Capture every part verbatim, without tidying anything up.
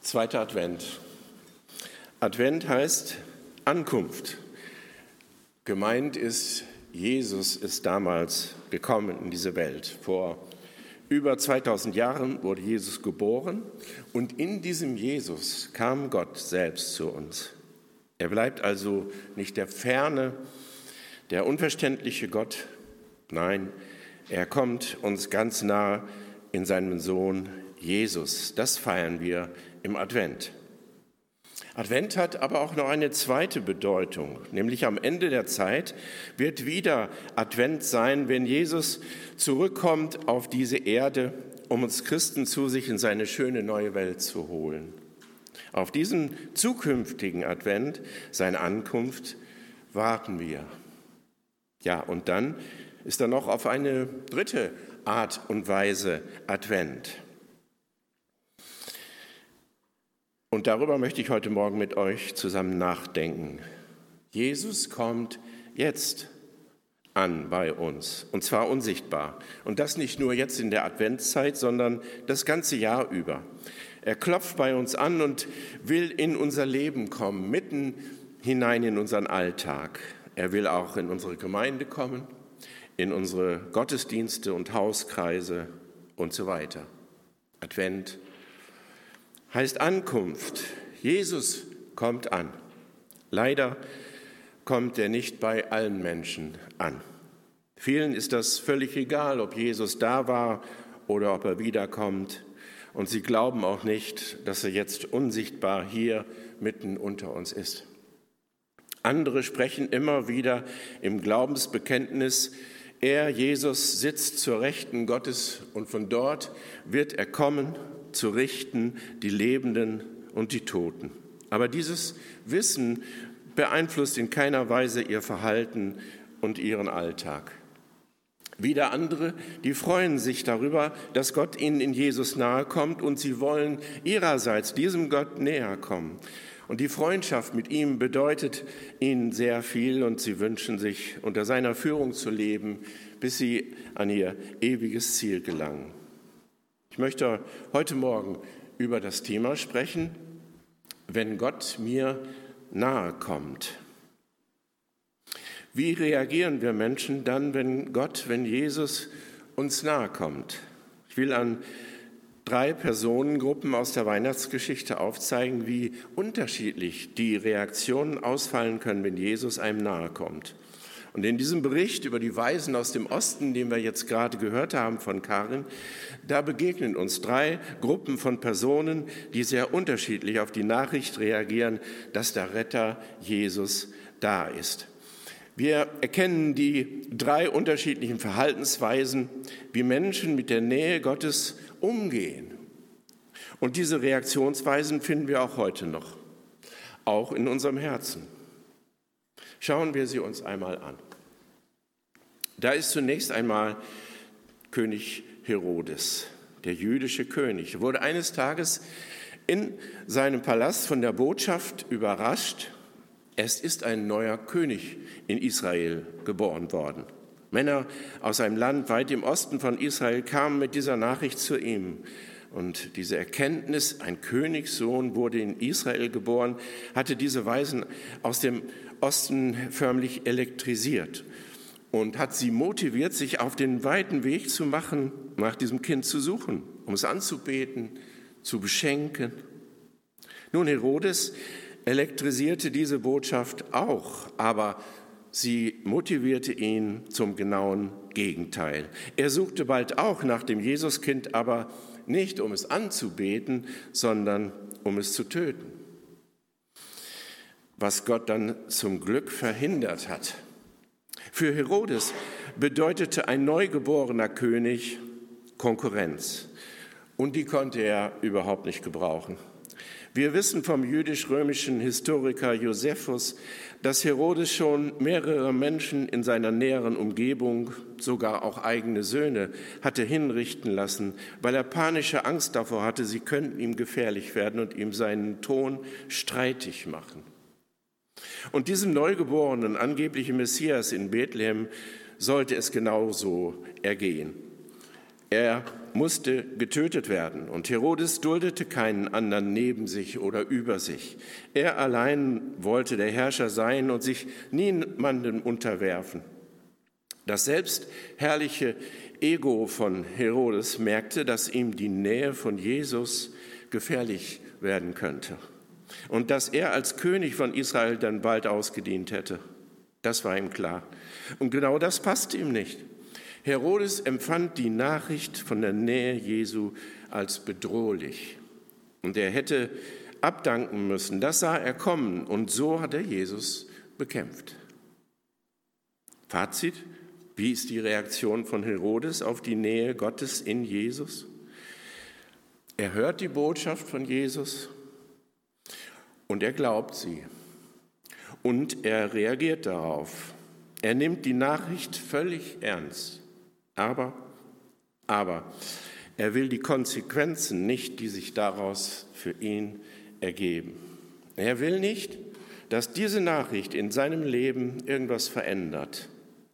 Zweiter Advent. Advent heißt Ankunft. Gemeint ist, Jesus ist damals gekommen in diese Welt. Vor über zweitausend Jahren wurde Jesus geboren und in diesem Jesus kam Gott selbst zu uns. Er bleibt also nicht der ferne, der unverständliche Gott. Nein, er kommt uns ganz nah in seinem Sohn Jesus. Das feiern wir im Advent. Advent hat aber auch noch eine zweite Bedeutung, nämlich am Ende der Zeit wird wieder Advent sein, wenn Jesus zurückkommt auf diese Erde, um uns Christen zu sich in seine schöne neue Welt zu holen. Auf diesen zukünftigen Advent, seine Ankunft, warten wir. Ja, und dann ist da noch auf eine dritte Art und Weise Advent. Und darüber möchte ich heute Morgen mit euch zusammen nachdenken. Jesus kommt jetzt an bei uns, und zwar unsichtbar. Und das nicht nur jetzt in der Adventszeit, sondern das ganze Jahr über. Er klopft bei uns an und will in unser Leben kommen, mitten hinein in unseren Alltag. Er will auch in unsere Gemeinde kommen, in unsere Gottesdienste und Hauskreise und so weiter. Advent heißt Ankunft. Jesus kommt an. Leider kommt er nicht bei allen Menschen an. Vielen ist das völlig egal, ob Jesus da war oder ob er wiederkommt. Und sie glauben auch nicht, dass er jetzt unsichtbar hier mitten unter uns ist. Andere sprechen immer wieder im Glaubensbekenntnis, er, Jesus, sitzt zur Rechten Gottes und von dort wird er kommen, zu richten die Lebenden und die Toten. Aber dieses Wissen beeinflusst in keiner Weise ihr Verhalten und ihren Alltag. Wieder andere, die freuen sich darüber, dass Gott ihnen in Jesus nahe kommt und sie wollen ihrerseits diesem Gott näher kommen. Und die Freundschaft mit ihm bedeutet ihnen sehr viel und sie wünschen sich, unter seiner Führung zu leben, bis sie an ihr ewiges Ziel gelangen. Ich möchte heute Morgen über das Thema sprechen, wenn Gott mir nahe kommt. Wie reagieren wir Menschen dann, wenn Gott, wenn Jesus uns nahe kommt? Ich will an drei Personengruppen aus der Weihnachtsgeschichte aufzeigen, wie unterschiedlich die Reaktionen ausfallen können, wenn Jesus einem nahe kommt. Und in diesem Bericht über die Weisen aus dem Osten, den wir jetzt gerade gehört haben von Karin, da begegnen uns drei Gruppen von Personen, die sehr unterschiedlich auf die Nachricht reagieren, dass der Retter Jesus da ist. Wir erkennen die drei unterschiedlichen Verhaltensweisen, wie Menschen mit der Nähe Gottes umgehen. Und diese Reaktionsweisen finden wir auch heute noch, auch in unserem Herzen. Schauen wir sie uns einmal an. Da ist zunächst einmal König Herodes, der jüdische König. Er wurde eines Tages in seinem Palast von der Botschaft überrascht, es ist ein neuer König in Israel geboren worden. Männer aus einem Land weit im Osten von Israel kamen mit dieser Nachricht zu ihm. Und diese Erkenntnis, ein Königssohn wurde in Israel geboren, hatte diese Weisen aus dem Osten förmlich elektrisiert und hat sie motiviert, sich auf den weiten Weg zu machen, nach diesem Kind zu suchen, um es anzubeten, zu beschenken. Nun, Herodes elektrisierte diese Botschaft auch, aber sie motivierte ihn zum genauen Gegenteil. Er suchte bald auch nach dem Jesuskind, aber nicht um es anzubeten, sondern um es zu töten. Was Gott dann zum Glück verhindert hat. Für Herodes bedeutete ein neugeborener König Konkurrenz. Und die konnte er überhaupt nicht gebrauchen. Wir wissen vom jüdisch-römischen Historiker Josephus, dass Herodes schon mehrere Menschen in seiner näheren Umgebung, sogar auch eigene Söhne, hatte hinrichten lassen, weil er panische Angst davor hatte, sie könnten ihm gefährlich werden und ihm seinen Thron streitig machen. Und diesem neugeborenen, angeblichen Messias in Bethlehem sollte es genauso ergehen. Er musste getötet werden und Herodes duldete keinen anderen neben sich oder über sich. Er allein wollte der Herrscher sein und sich niemandem unterwerfen. Das selbstherrliche Ego von Herodes merkte, dass ihm die Nähe von Jesus gefährlich werden könnte und dass er als König von Israel dann bald ausgedient hätte. Das war ihm klar. Und genau das passte ihm nicht. Herodes empfand die Nachricht von der Nähe Jesu als bedrohlich. Und er hätte abdanken müssen. Das sah er kommen und so hat er Jesus bekämpft. Fazit: Wie ist die Reaktion von Herodes auf die Nähe Gottes in Jesus? Er hört die Botschaft von Jesus und er glaubt sie. Und er reagiert darauf. Er nimmt die Nachricht völlig ernst. Aber, aber, er will die Konsequenzen nicht, die sich daraus für ihn ergeben. Er will nicht, dass diese Nachricht in seinem Leben irgendwas verändert.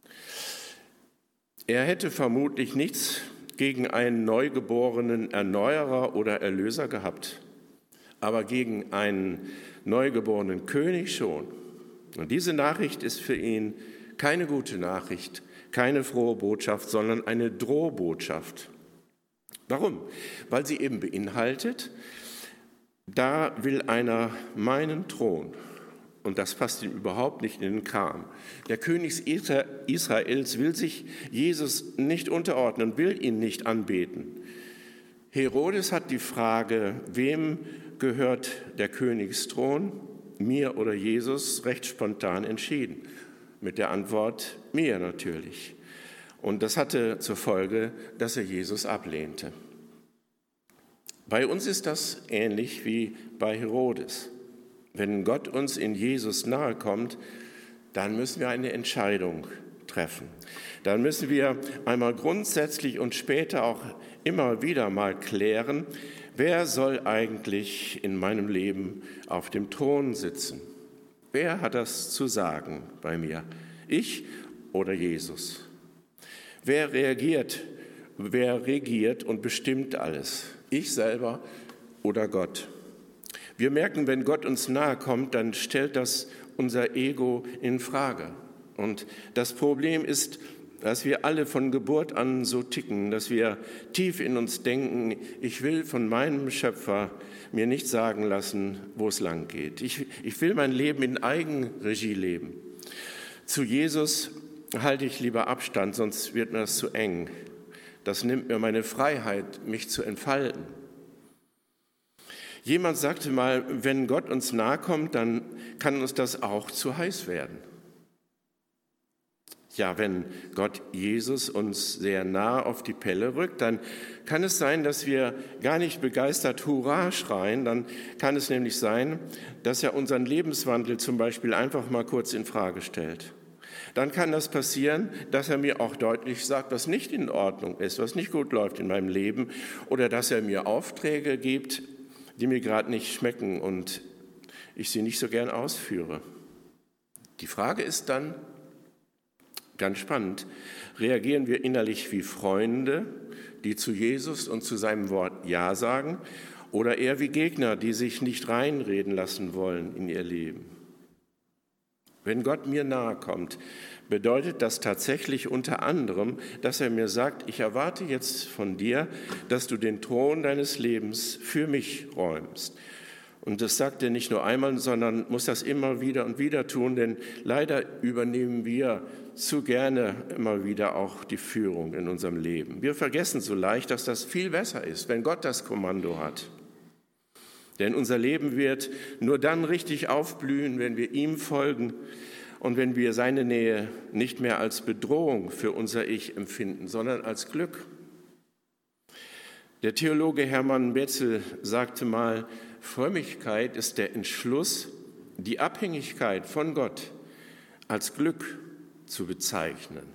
Er hätte vermutlich nichts gegen einen neugeborenen Erneuerer oder Erlöser gehabt, aber gegen einen neugeborenen König schon. Und diese Nachricht ist für ihn keine gute Nachricht, keine frohe Botschaft, sondern eine Drohbotschaft. Warum? Weil sie eben beinhaltet, da will einer meinen Thron. Und das passt ihm überhaupt nicht in den Kram. Der König Israels will sich Jesus nicht unterordnen, will ihn nicht anbeten. Herodes hat die Frage, wem gehört der Königsthron, mir oder Jesus, recht spontan entschieden. Mit der Antwort, mir natürlich. Und das hatte zur Folge, dass er Jesus ablehnte. Bei uns ist das ähnlich wie bei Herodes. Wenn Gott uns in Jesus nahe kommt, dann müssen wir eine Entscheidung treffen. Dann müssen wir einmal grundsätzlich und später auch immer wieder mal klären, wer soll eigentlich in meinem Leben auf dem Thron sitzen? Wer hat das zu sagen bei mir? Ich oder Jesus? Wer reagiert, wer regiert und bestimmt alles? Ich selber oder Gott? Wir merken, wenn Gott uns nahe kommt, dann stellt das unser Ego in Frage. Und das Problem ist, dass wir alle von Geburt an so ticken, dass wir tief in uns denken, ich will von meinem Schöpfer mir nicht sagen lassen, wo es lang geht. Ich, ich will mein Leben in Eigenregie leben. Zu Jesus halte ich lieber Abstand, sonst wird mir das zu eng. Das nimmt mir meine Freiheit, mich zu entfalten. Jemand sagte mal, wenn Gott uns nahe kommt, dann kann uns das auch zu heiß werden. Ja, wenn Gott Jesus uns sehr nah auf die Pelle rückt, dann kann es sein, dass wir gar nicht begeistert Hurra schreien. Dann kann es nämlich sein, dass er unseren Lebenswandel zum Beispiel einfach mal kurz in Frage stellt. Dann kann das passieren, dass er mir auch deutlich sagt, was nicht in Ordnung ist, was nicht gut läuft in meinem Leben, oder dass er mir Aufträge gibt, die mir gerade nicht schmecken und ich sie nicht so gern ausführe. Die Frage ist dann, ganz spannend, reagieren wir innerlich wie Freunde, die zu Jesus und zu seinem Wort Ja sagen, oder eher wie Gegner, die sich nicht reinreden lassen wollen in ihr Leben? Wenn Gott mir nahe kommt, bedeutet das tatsächlich unter anderem, dass er mir sagt, ich erwarte jetzt von dir, dass du den Thron deines Lebens für mich räumst. Und das sagt er nicht nur einmal, sondern muss das immer wieder und wieder tun, denn leider übernehmen wir zu gerne immer wieder auch die Führung in unserem Leben. Wir vergessen so leicht, dass das viel besser ist, wenn Gott das Kommando hat. Denn unser Leben wird nur dann richtig aufblühen, wenn wir ihm folgen und wenn wir seine Nähe nicht mehr als Bedrohung für unser Ich empfinden, sondern als Glück. Der Theologe Hermann Betzel sagte mal, Frömmigkeit ist der Entschluss, die Abhängigkeit von Gott als Glück zu bezeichnen.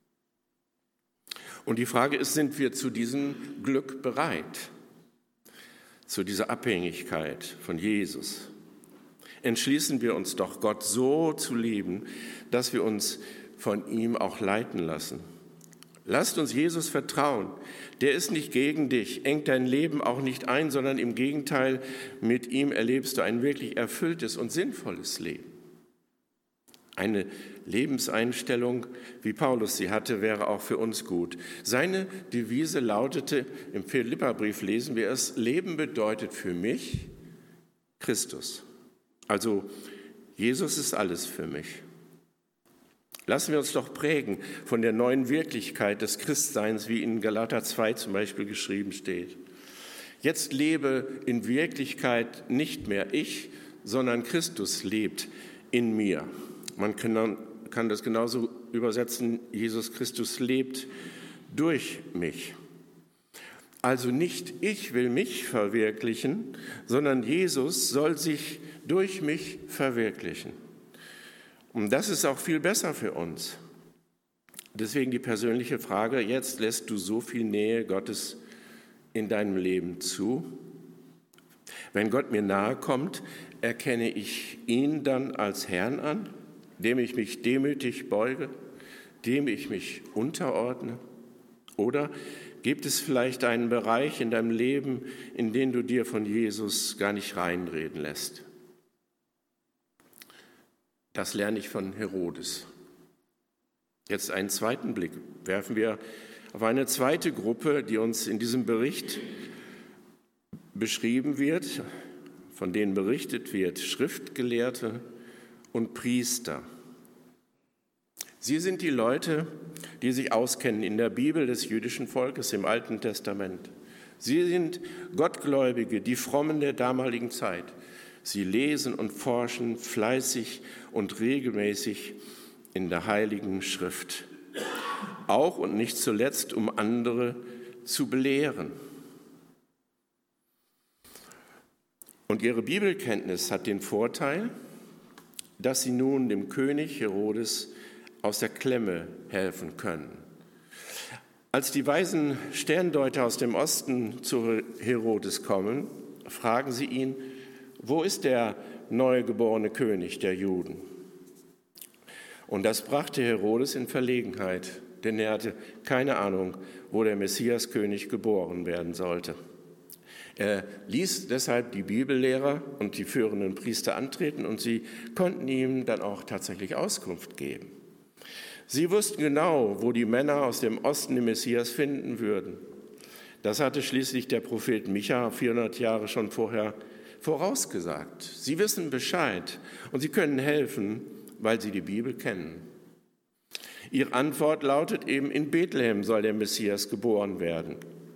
Und die Frage ist, sind wir zu diesem Glück bereit? Zu dieser Abhängigkeit von Jesus? Entschließen wir uns doch, Gott so zu lieben, dass wir uns von ihm auch leiten lassen. Lasst uns Jesus vertrauen. Der ist nicht gegen dich, engt dein Leben auch nicht ein, sondern im Gegenteil, mit ihm erlebst du ein wirklich erfülltes und sinnvolles Leben. Eine Lebenseinstellung, wie Paulus sie hatte, wäre auch für uns gut. Seine Devise lautete, im Philipperbrief lesen wir es, Leben bedeutet für mich Christus. Also Jesus ist alles für mich. Lassen wir uns doch prägen von der neuen Wirklichkeit des Christseins, wie in Galater zwei zum Beispiel geschrieben steht. Jetzt lebe in Wirklichkeit nicht mehr ich, sondern Christus lebt in mir. Man kann, kann das genauso übersetzen, Jesus Christus lebt durch mich. Also nicht ich will mich verwirklichen, sondern Jesus soll sich durch mich verwirklichen. Und das ist auch viel besser für uns. Deswegen die persönliche Frage, jetzt lässt du so viel Nähe Gottes in deinem Leben zu? Wenn Gott mir nahe kommt, erkenne ich ihn dann als Herrn an, dem ich mich demütig beuge, dem ich mich unterordne? Oder gibt es vielleicht einen Bereich in deinem Leben, in den du dir von Jesus gar nicht reinreden lässt? Das lerne ich von Herodes. Jetzt einen zweiten Blick werfen wir auf eine zweite Gruppe, die uns in diesem Bericht beschrieben wird, von denen berichtet wird, Schriftgelehrte und Priester. Sie sind die Leute, die sich auskennen in der Bibel des jüdischen Volkes im Alten Testament. Sie sind Gottgläubige, die Frommen der damaligen Zeit. Sie lesen und forschen fleißig und regelmäßig in der Heiligen Schrift. Auch und nicht zuletzt, um andere zu belehren. Und ihre Bibelkenntnis hat den Vorteil, dass sie nun dem König Herodes aus der Klemme helfen können. Als die weisen Sterndeuter aus dem Osten zu Herodes kommen, fragen sie ihn, wo ist der neugeborene König der Juden? Und das brachte Herodes in Verlegenheit, denn er hatte keine Ahnung, wo der Messiaskönig geboren werden sollte. Er ließ deshalb die Bibellehrer und die führenden Priester antreten und sie konnten ihm dann auch tatsächlich Auskunft geben. Sie wussten genau, wo die Männer aus dem Osten den Messias finden würden. Das hatte schließlich der Prophet Micha vierhundert Jahre schon vorher vorausgesagt. Sie wissen Bescheid und sie können helfen, weil sie die Bibel kennen. Ihre Antwort lautet eben, in Bethlehem soll der Messias geboren werden.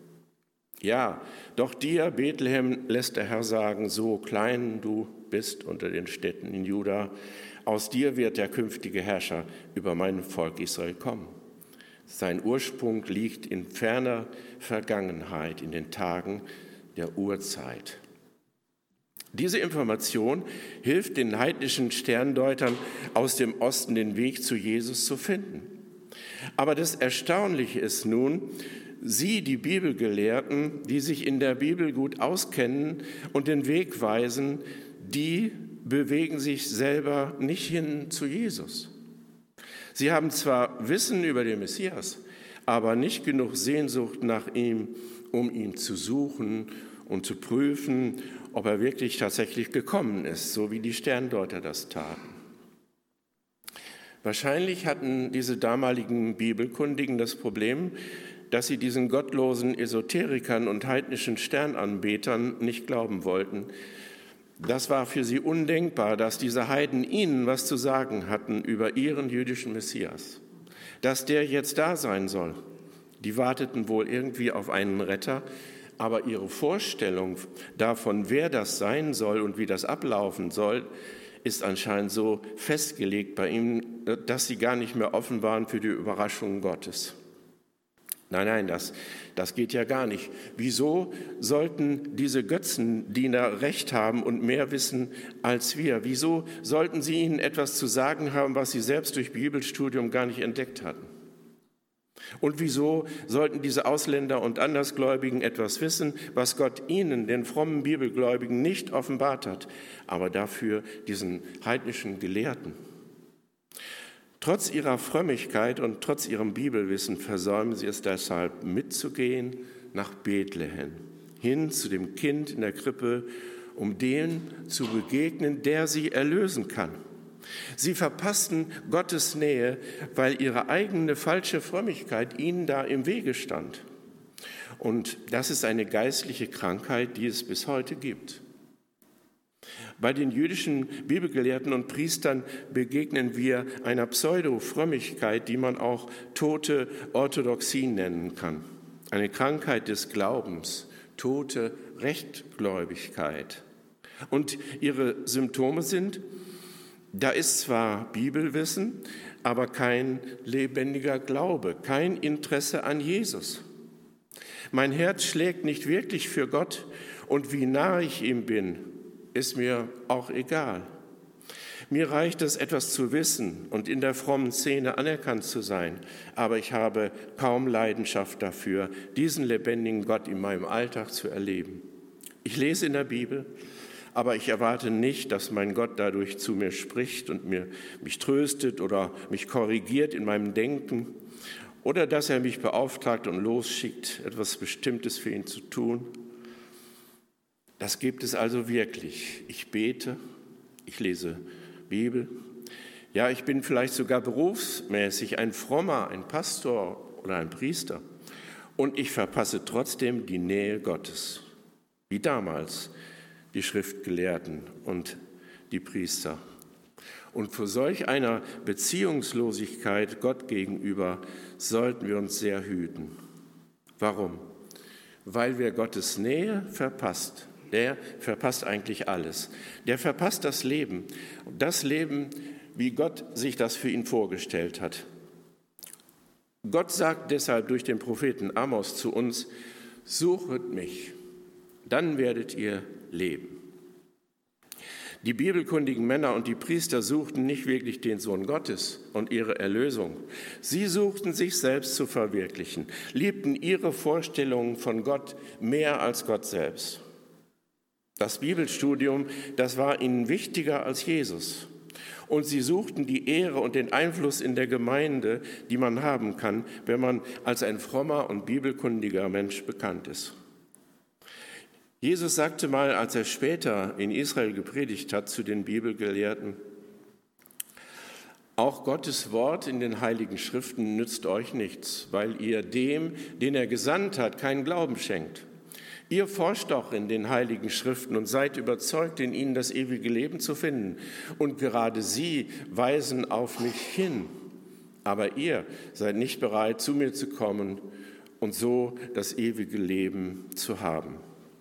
Ja, doch dir, Bethlehem, lässt der Herr sagen, so klein du bist unter den Städten in Juda, aus dir wird der künftige Herrscher über mein Volk Israel kommen. Sein Ursprung liegt in ferner Vergangenheit, in den Tagen der Urzeit. Diese Information hilft den heidnischen Sterndeutern aus dem Osten den Weg zu Jesus zu finden. Aber das Erstaunliche ist nun, sie, die Bibelgelehrten, die sich in der Bibel gut auskennen und den Weg weisen, die bewegen sich selber nicht hin zu Jesus. Sie haben zwar Wissen über den Messias, aber nicht genug Sehnsucht nach ihm, um ihn zu suchen und zu prüfen, ob er wirklich tatsächlich gekommen ist, so wie die Sterndeuter das taten. Wahrscheinlich hatten diese damaligen Bibelkundigen das Problem, dass sie diesen gottlosen Esoterikern und heidnischen Sternanbetern nicht glauben wollten. Das war für sie undenkbar, dass diese Heiden ihnen was zu sagen hatten über ihren jüdischen Messias. Dass der jetzt da sein soll. Die warteten wohl irgendwie auf einen Retter, aber ihre Vorstellung davon, wer das sein soll und wie das ablaufen soll, ist anscheinend so festgelegt bei ihnen, dass sie gar nicht mehr offen waren für die Überraschungen Gottes. Nein, nein, das, das geht ja gar nicht. Wieso sollten diese Götzendiener Recht haben und mehr wissen als wir? Wieso sollten sie ihnen etwas zu sagen haben, was sie selbst durch Bibelstudium gar nicht entdeckt hatten? Und wieso sollten diese Ausländer und Andersgläubigen etwas wissen, was Gott ihnen, den frommen Bibelgläubigen, nicht offenbart hat, aber dafür diesen heidnischen Gelehrten? Trotz ihrer Frömmigkeit und trotz ihrem Bibelwissen versäumen sie es deshalb, mitzugehen nach Bethlehem, hin zu dem Kind in der Krippe, um dem zu begegnen, der sie erlösen kann. Sie verpassten Gottes Nähe, weil ihre eigene falsche Frömmigkeit ihnen da im Wege stand. Und das ist eine geistliche Krankheit, die es bis heute gibt. Bei den jüdischen Bibelgelehrten und Priestern begegnen wir einer Pseudo-Frömmigkeit, die man auch tote Orthodoxie nennen kann. Eine Krankheit des Glaubens, tote Rechtgläubigkeit. Und ihre Symptome sind: Da ist zwar Bibelwissen, aber kein lebendiger Glaube, kein Interesse an Jesus. Mein Herz schlägt nicht wirklich für Gott und wie nah ich ihm bin, ist mir auch egal. Mir reicht es, etwas zu wissen und in der frommen Szene anerkannt zu sein, aber ich habe kaum Leidenschaft dafür, diesen lebendigen Gott in meinem Alltag zu erleben. Ich lese in der Bibel, aber ich erwarte nicht, dass mein Gott dadurch zu mir spricht und mir, mich tröstet oder mich korrigiert in meinem Denken oder dass er mich beauftragt und losschickt, etwas Bestimmtes für ihn zu tun. Das gibt es also wirklich. Ich bete, ich lese Bibel. Ja, ich bin vielleicht sogar berufsmäßig ein Frommer, ein Pastor oder ein Priester. Und ich verpasse trotzdem die Nähe Gottes, wie damals die Schriftgelehrten und die Priester. Und vor solch einer Beziehungslosigkeit Gott gegenüber sollten wir uns sehr hüten. Warum? Weil wir Gottes Nähe verpasst. Der verpasst eigentlich alles. Der verpasst das Leben. Das Leben, wie Gott sich das für ihn vorgestellt hat. Gott sagt deshalb durch den Propheten Amos zu uns: Suchet mich, dann werdet ihr leben. Die bibelkundigen Männer und die Priester suchten nicht wirklich den Sohn Gottes und ihre Erlösung. Sie suchten sich selbst zu verwirklichen, liebten ihre Vorstellungen von Gott mehr als Gott selbst. Das Bibelstudium, das war ihnen wichtiger als Jesus. Und sie suchten die Ehre und den Einfluss in der Gemeinde, die man haben kann, wenn man als ein frommer und bibelkundiger Mensch bekannt ist. Jesus sagte mal, als er später in Israel gepredigt hat, zu den Bibelgelehrten: Auch Gottes Wort in den Heiligen Schriften nützt euch nichts, weil ihr dem, den er gesandt hat, keinen Glauben schenkt. Ihr forscht doch in den Heiligen Schriften und seid überzeugt, in ihnen das ewige Leben zu finden. Und gerade sie weisen auf mich hin. Aber ihr seid nicht bereit, zu mir zu kommen und so das ewige Leben zu haben.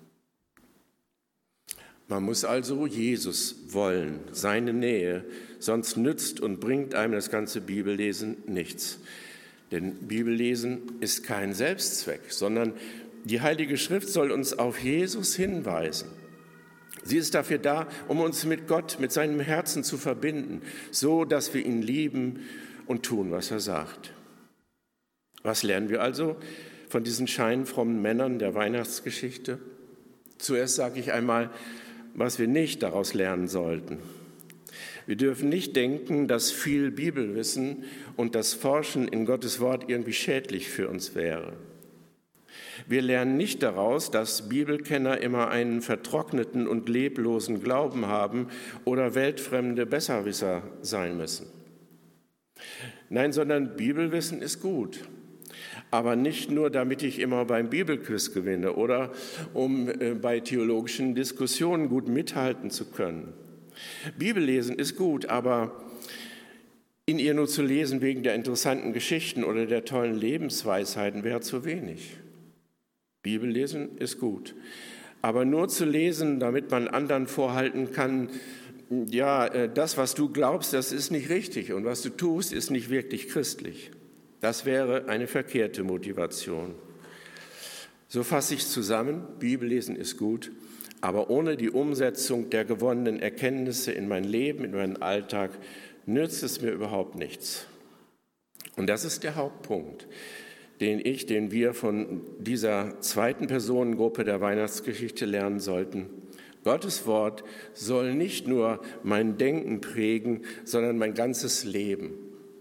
Man muss also Jesus wollen, seine Nähe, sonst nützt und bringt einem das ganze Bibellesen nichts. Denn Bibellesen ist kein Selbstzweck, sondern die Heilige Schrift soll uns auf Jesus hinweisen. Sie ist dafür da, um uns mit Gott, mit seinem Herzen zu verbinden, so dass wir ihn lieben und tun, was er sagt. Was lernen wir also von diesen scheinfrommen Männern der Weihnachtsgeschichte? Zuerst sage ich einmal, was wir nicht daraus lernen sollten. Wir dürfen nicht denken, dass viel Bibelwissen und das Forschen in Gottes Wort irgendwie schädlich für uns wäre. Wir lernen nicht daraus, dass Bibelkenner immer einen vertrockneten und leblosen Glauben haben oder weltfremde Besserwisser sein müssen. Nein, sondern Bibelwissen ist gut. Aber nicht nur, damit ich immer beim Bibelquiz gewinne oder um bei theologischen Diskussionen gut mithalten zu können. Bibellesen ist gut, aber in ihr nur zu lesen wegen der interessanten Geschichten oder der tollen Lebensweisheiten wäre zu wenig. Bibellesen ist gut, aber nur zu lesen, damit man anderen vorhalten kann, ja, das, was du glaubst, das ist nicht richtig und was du tust, ist nicht wirklich christlich. Das wäre eine verkehrte Motivation. So fasse ich zusammen, Bibellesen ist gut, aber ohne die Umsetzung der gewonnenen Erkenntnisse in mein Leben, in meinen Alltag, nützt es mir überhaupt nichts. Und das ist der Hauptpunkt, den ich, den wir von dieser zweiten Personengruppe der Weihnachtsgeschichte lernen sollten. Gottes Wort soll nicht nur mein Denken prägen, sondern mein ganzes Leben.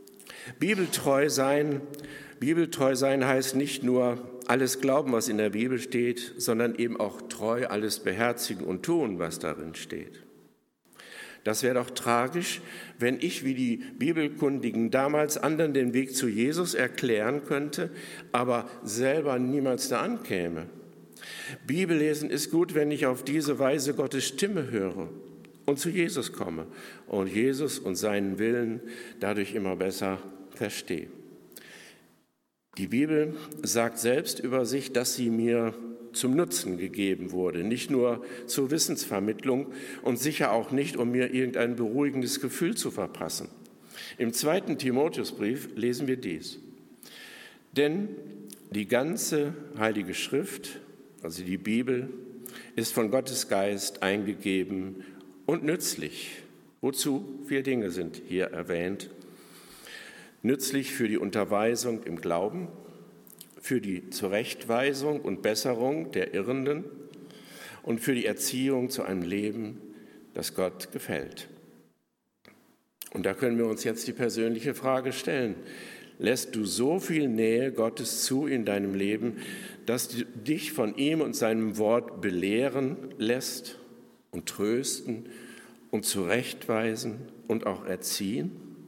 Bibeltreu sein, Bibeltreu sein heißt nicht nur alles glauben, was in der Bibel steht, sondern eben auch treu alles beherzigen und tun, was darin steht. Das wäre doch tragisch, wenn ich wie die Bibelkundigen damals anderen den Weg zu Jesus erklären könnte, aber selber niemals da ankäme. Bibellesen ist gut, wenn ich auf diese Weise Gottes Stimme höre und zu Jesus komme und Jesus und seinen Willen dadurch immer besser verstehe. Die Bibel sagt selbst über sich, dass sie mir zum Nutzen gegeben wurde, nicht nur zur Wissensvermittlung und sicher auch nicht, um mir irgendein beruhigendes Gefühl zu verpassen. Im zweiten Timotheusbrief lesen wir dies. Denn die ganze Heilige Schrift, also die Bibel, ist von Gottes Geist eingegeben und nützlich. Wozu? Vier Dinge sind hier erwähnt. Nützlich für die Unterweisung im Glauben, für die Zurechtweisung und Besserung der Irrenden und für die Erziehung zu einem Leben, das Gott gefällt. Und da können wir uns jetzt die persönliche Frage stellen. Lässt du so viel Nähe Gottes zu in deinem Leben, dass du dich von ihm und seinem Wort belehren lässt und trösten und zurechtweisen und auch erziehen?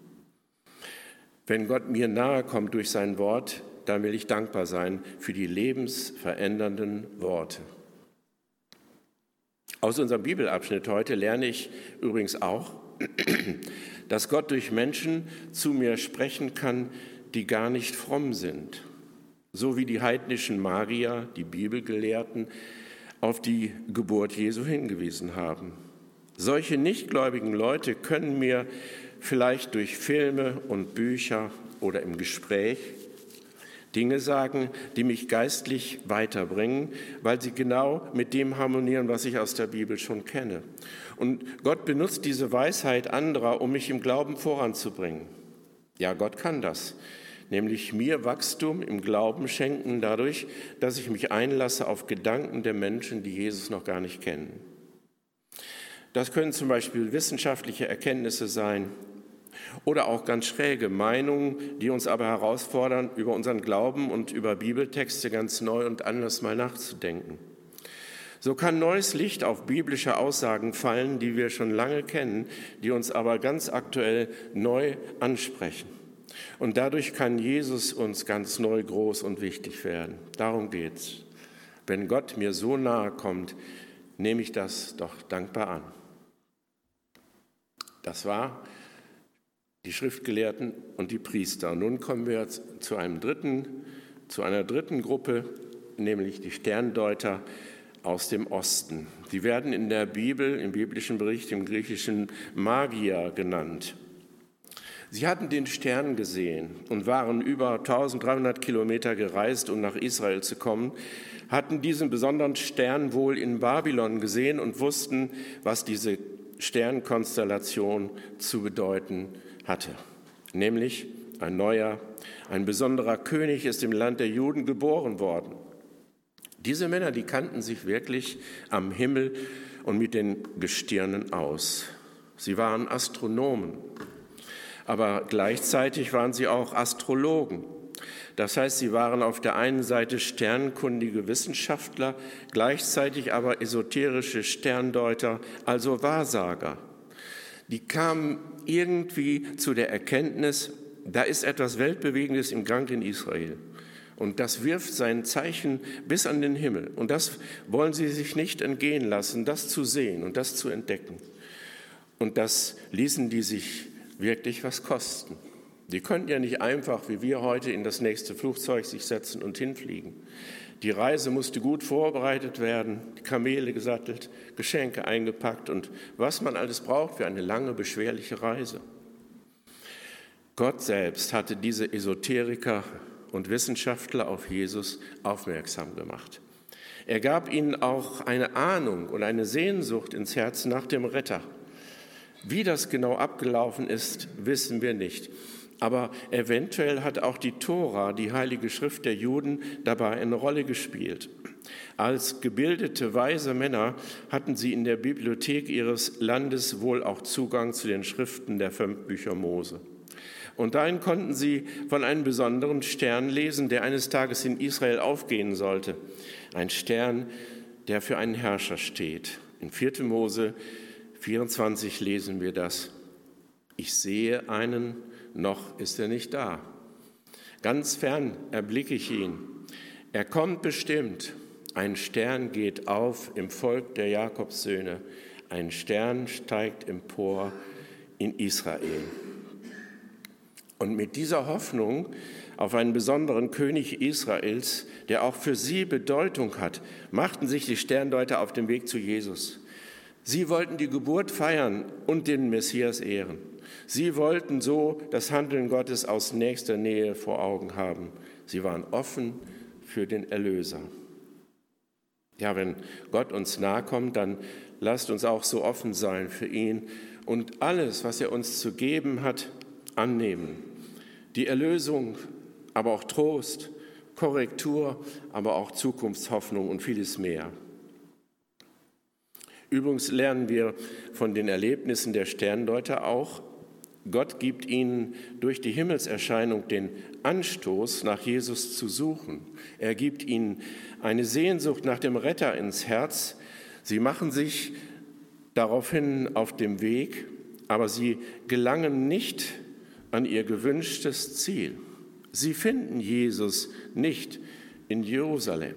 Wenn Gott mir nahe kommt durch sein Wort, dann will ich dankbar sein für die lebensverändernden Worte. Aus unserem Bibelabschnitt heute lerne ich übrigens auch, dass Gott durch Menschen zu mir sprechen kann, die gar nicht fromm sind, so wie die heidnischen Magier, die Bibelgelehrten, auf die Geburt Jesu hingewiesen haben. Solche nichtgläubigen Leute können mir vielleicht durch Filme und Bücher oder im Gespräch Dinge sagen, die mich geistlich weiterbringen, weil sie genau mit dem harmonieren, was ich aus der Bibel schon kenne. Und Gott benutzt diese Weisheit anderer, um mich im Glauben voranzubringen. Ja, Gott kann das, nämlich mir Wachstum im Glauben schenken dadurch, dass ich mich einlasse auf Gedanken der Menschen, die Jesus noch gar nicht kennen. Das können zum Beispiel wissenschaftliche Erkenntnisse sein, oder auch ganz schräge Meinungen, die uns aber herausfordern, über unseren Glauben und über Bibeltexte ganz neu und anders mal nachzudenken. So kann neues Licht auf biblische Aussagen fallen, die wir schon lange kennen, die uns aber ganz aktuell neu ansprechen. Und dadurch kann Jesus uns ganz neu groß und wichtig werden. Darum geht's. Wenn Gott mir so nahe kommt, nehme ich das doch dankbar an. Das war die Schriftgelehrten und die Priester. Und nun kommen wir zu einem dritten, zu einer dritten Gruppe, nämlich die Sterndeuter aus dem Osten. Die werden in der Bibel, im biblischen Bericht, im Griechischen Magier genannt. Sie hatten den Stern gesehen und waren über dreizehnhundert Kilometer gereist, um nach Israel zu kommen, hatten diesen besonderen Stern wohl in Babylon gesehen und wussten, was diese Sternkonstellation zu bedeuten hatte. Nämlich ein neuer, ein besonderer König ist im Land der Juden geboren worden. Diese Männer, die kannten sich wirklich am Himmel und mit den Gestirnen aus. Sie waren Astronomen, aber gleichzeitig waren sie auch Astrologen. Das heißt, sie waren auf der einen Seite sternkundige Wissenschaftler, gleichzeitig aber esoterische Sterndeuter, also Wahrsager. Die kamen irgendwie zu der Erkenntnis, da ist etwas Weltbewegendes im Gang in Israel. Und das wirft sein Zeichen bis an den Himmel. Und das wollen sie sich nicht entgehen lassen, das zu sehen und das zu entdecken. Und das ließen die sich wirklich was kosten. Die könnten ja nicht einfach, wie wir heute, in das nächste Flugzeug sich setzen und hinfliegen. Die Reise musste gut vorbereitet werden, die Kamele gesattelt, Geschenke eingepackt und was man alles braucht für eine lange, beschwerliche Reise. Gott selbst hatte diese Esoteriker und Wissenschaftler auf Jesus aufmerksam gemacht. Er gab ihnen auch eine Ahnung und eine Sehnsucht ins Herz nach dem Retter. Wie das genau abgelaufen ist, wissen wir nicht. Aber eventuell hat auch die Tora, die heilige Schrift der Juden, dabei eine Rolle gespielt. Als gebildete, weise Männer hatten sie in der Bibliothek ihres Landes wohl auch Zugang zu den Schriften der fünf Bücher Mose. Und darin konnten sie von einem besonderen Stern lesen, der eines Tages in Israel aufgehen sollte. Ein Stern, der für einen Herrscher steht. In vierter Mose vierundzwanzig lesen wir das. Ich sehe einen, noch ist er nicht da. Ganz fern erblicke ich ihn. Er kommt bestimmt. Ein Stern geht auf im Volk der Jakobssöhne. Ein Stern steigt empor in Israel. Und mit dieser Hoffnung auf einen besonderen König Israels, der auch für sie Bedeutung hat, machten sich die Sterndeuter auf den Weg zu Jesus. Sie wollten die Geburt feiern und den Messias ehren. Sie wollten so das Handeln Gottes aus nächster Nähe vor Augen haben. Sie waren offen für den Erlöser. Ja, wenn Gott uns nahe kommt, dann lasst uns auch so offen sein für ihn und alles, was er uns zu geben hat, annehmen. Die Erlösung, aber auch Trost, Korrektur, aber auch Zukunftshoffnung und vieles mehr. Übrigens lernen wir von den Erlebnissen der Sterndeuter auch, Gott gibt ihnen durch die Himmelserscheinung den Anstoß, nach Jesus zu suchen. Er gibt ihnen eine Sehnsucht nach dem Retter ins Herz. Sie machen sich daraufhin auf dem Weg, aber sie gelangen nicht an ihr gewünschtes Ziel. Sie finden Jesus nicht in Jerusalem.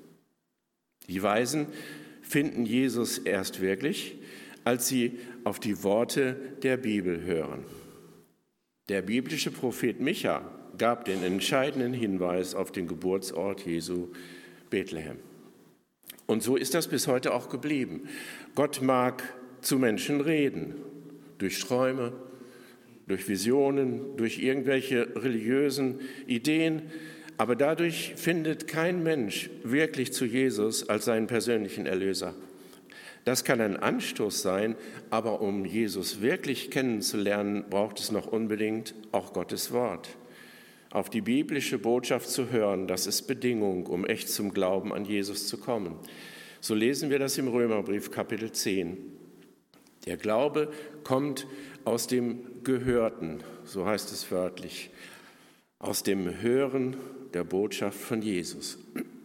Die Weisen finden Jesus erst wirklich, als sie auf die Worte der Bibel hören. Der biblische Prophet Micha gab den entscheidenden Hinweis auf den Geburtsort Jesu, Bethlehem. Und so ist das bis heute auch geblieben. Gott mag zu Menschen reden, durch Träume, durch Visionen, durch irgendwelche religiösen Ideen, aber dadurch findet kein Mensch wirklich zu Jesus als seinen persönlichen Erlöser. Das kann ein Anstoß sein, aber um Jesus wirklich kennenzulernen, braucht es noch unbedingt auch Gottes Wort. Auf die biblische Botschaft zu hören, das ist Bedingung, um echt zum Glauben an Jesus zu kommen. So lesen wir das im Römerbrief Kapitel zehn. Der Glaube kommt aus dem Gehörten, so heißt es wörtlich, aus dem Hören der Botschaft von Jesus.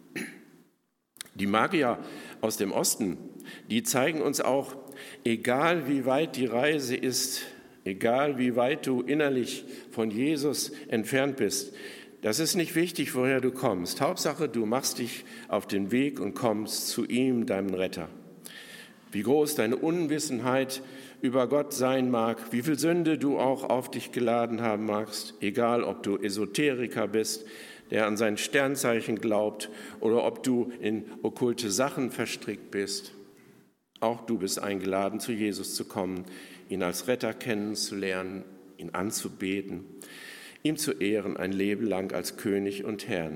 Die Magier aus dem Osten, die zeigen uns auch, egal wie weit die Reise ist, egal wie weit du innerlich von Jesus entfernt bist, das ist nicht wichtig, woher du kommst. Hauptsache, du machst dich auf den Weg und kommst zu ihm, deinem Retter. Wie groß deine Unwissenheit über Gott sein mag, wie viel Sünde du auch auf dich geladen haben magst, egal ob du Esoteriker bist, der an sein Sternzeichen glaubt, oder ob du in okkulte Sachen verstrickt bist. Auch du bist eingeladen, zu Jesus zu kommen, ihn als Retter kennenzulernen, ihn anzubeten, ihm zu ehren, ein Leben lang als König und Herrn.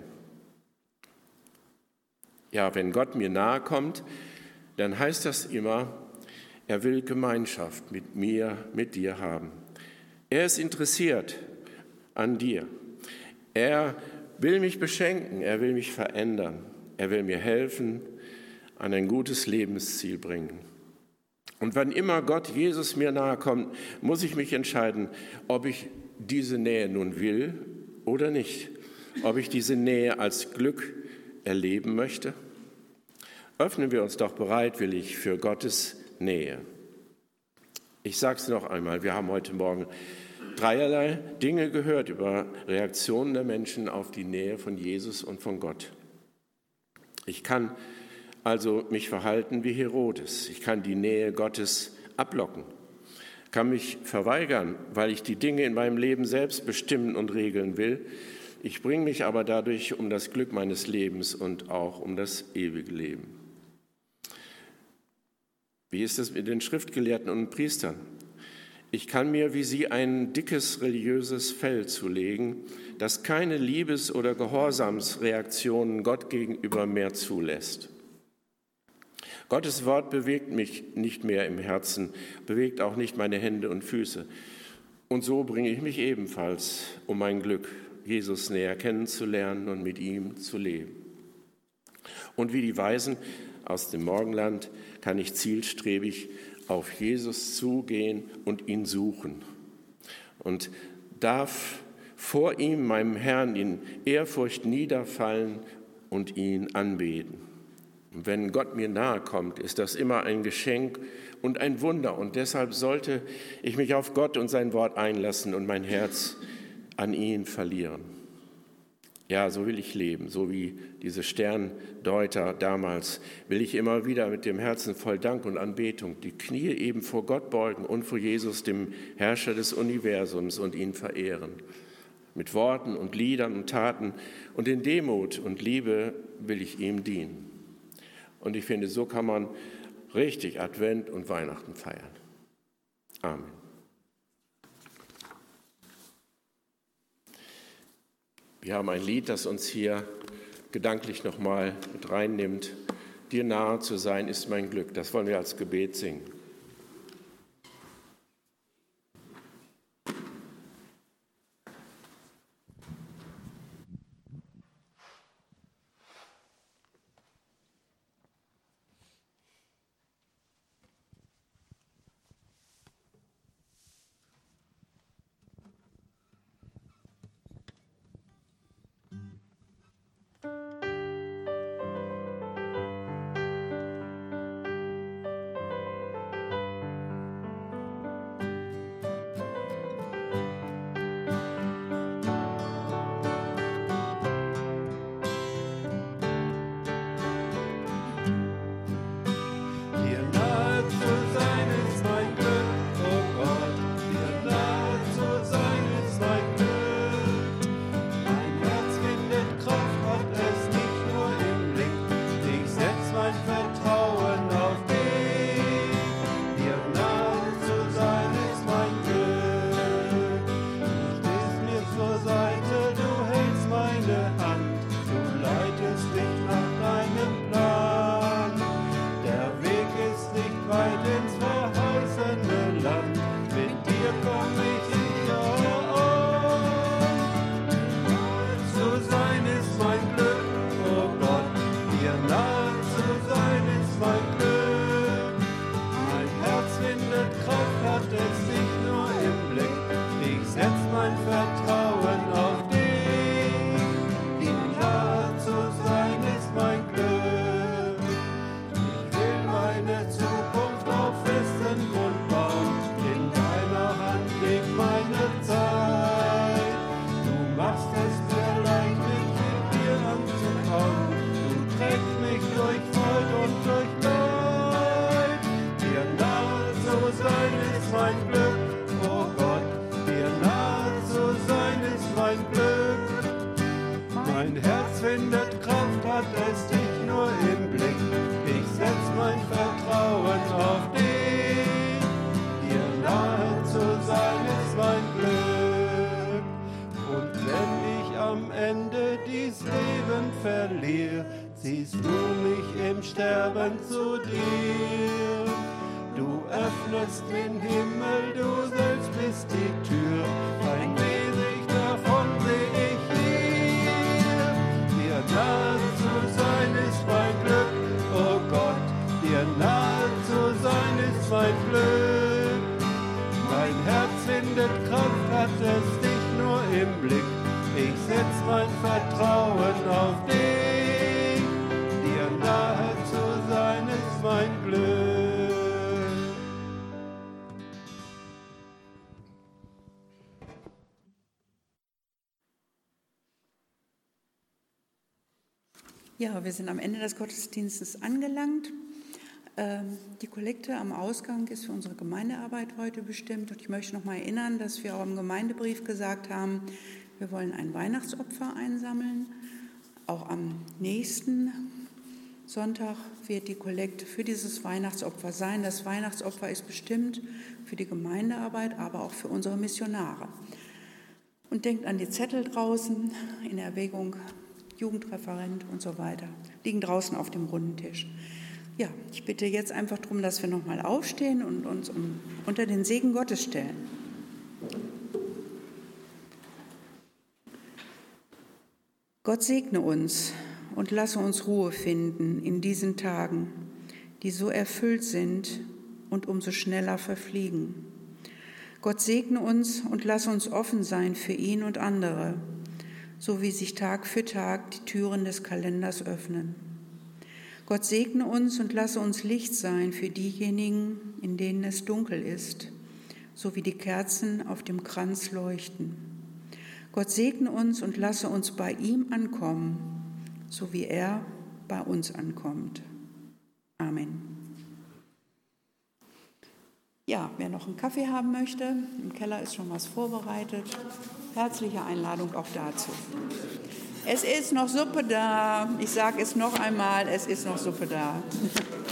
Ja, wenn Gott mir nahe kommt, dann heißt das immer, er will Gemeinschaft mit mir, mit dir haben. Er ist interessiert an dir. Er will mich beschenken, er will mich verändern, er will mir helfen, an ein gutes Lebensziel bringen. Und wann immer Gott, Jesus mir nahe kommt, muss ich mich entscheiden, ob ich diese Nähe nun will oder nicht, ob ich diese Nähe als Glück erleben möchte. Öffnen wir uns doch bereitwillig für Gottes Nähe. Ich sage es noch einmal, wir haben heute Morgen dreierlei Dinge gehört über Reaktionen der Menschen auf die Nähe von Jesus und von Gott. Ich kann also mich verhalten wie Herodes. Ich kann die Nähe Gottes ablocken, kann mich verweigern, weil ich die Dinge in meinem Leben selbst bestimmen und regeln will. Ich bringe mich aber dadurch um das Glück meines Lebens und auch um das ewige Leben. Wie ist es mit den Schriftgelehrten und Priestern? Ich kann mir wie sie ein dickes religiöses Fell zulegen, das keine Liebes- oder Gehorsamsreaktionen Gott gegenüber mehr zulässt. Gottes Wort bewegt mich nicht mehr im Herzen, bewegt auch nicht meine Hände und Füße. Und so bringe ich mich ebenfalls um mein Glück, Jesus näher kennenzulernen und mit ihm zu leben. Und wie die Weisen aus dem Morgenland kann ich zielstrebig auf Jesus zugehen und ihn suchen. Und darf vor ihm, meinem Herrn, in Ehrfurcht niederfallen und ihn anbeten. Und wenn Gott mir nahe kommt, ist das immer ein Geschenk und ein Wunder. Und deshalb sollte ich mich auf Gott und sein Wort einlassen und mein Herz an ihn verlieren. Ja, so will ich leben, so wie diese Sterndeuter damals, will ich immer wieder mit dem Herzen voll Dank und Anbetung die Knie eben vor Gott beugen und vor Jesus, dem Herrscher des Universums, und ihn verehren. Mit Worten und Liedern und Taten und in Demut und Liebe will ich ihm dienen. Und ich finde, so kann man richtig Advent und Weihnachten feiern. Amen. Wir haben ein Lied, das uns hier gedanklich nochmal mit reinnimmt. Dir nahe zu sein ist mein Glück. Das wollen wir als Gebet singen. Siehst du mich im Sterben zu dir. Du öffnest den Himmel, du selbst bist die Tür. Ein wenig davon seh ich hier. Dir nahe zu sein ist mein Glück, oh Gott. Dir nahe zu sein ist mein Glück. Mein Herz findet Kraft, hat es dich nur im Blick. Ich setz mein Vertrauen auf dich. Nahe zu sein ist mein Glück. Ja, wir sind am Ende des Gottesdienstes angelangt. Die Kollekte am Ausgang ist für unsere Gemeindearbeit heute bestimmt. Und ich möchte noch mal erinnern, dass wir auch im Gemeindebrief gesagt haben, wir wollen ein Weihnachtsopfer einsammeln. Auch am nächsten Sonntag wird die Kollekte für dieses Weihnachtsopfer sein. Das Weihnachtsopfer ist bestimmt für die Gemeindearbeit, aber auch für unsere Missionare. Und denkt an die Zettel draußen, in Erwägung, Jugendreferent und so weiter, liegen draußen auf dem runden Tisch. Ja, ich bitte jetzt einfach darum, dass wir nochmal aufstehen und uns um, unter den Segen Gottes stellen. Gott segne uns und lasse uns Ruhe finden in diesen Tagen, die so erfüllt sind und umso schneller verfliegen. Gott segne uns und lasse uns offen sein für ihn und andere, so wie sich Tag für Tag die Türen des Kalenders öffnen. Gott segne uns und lasse uns Licht sein für diejenigen, in denen es dunkel ist, so wie die Kerzen auf dem Kranz leuchten. Gott segne uns und lasse uns bei ihm ankommen, so wie er bei uns ankommt. Amen. Ja, wer noch einen Kaffee haben möchte, im Keller ist schon was vorbereitet. Herzliche Einladung auch dazu. Es ist noch Suppe da. Ich sage es noch einmal, es ist noch Suppe da.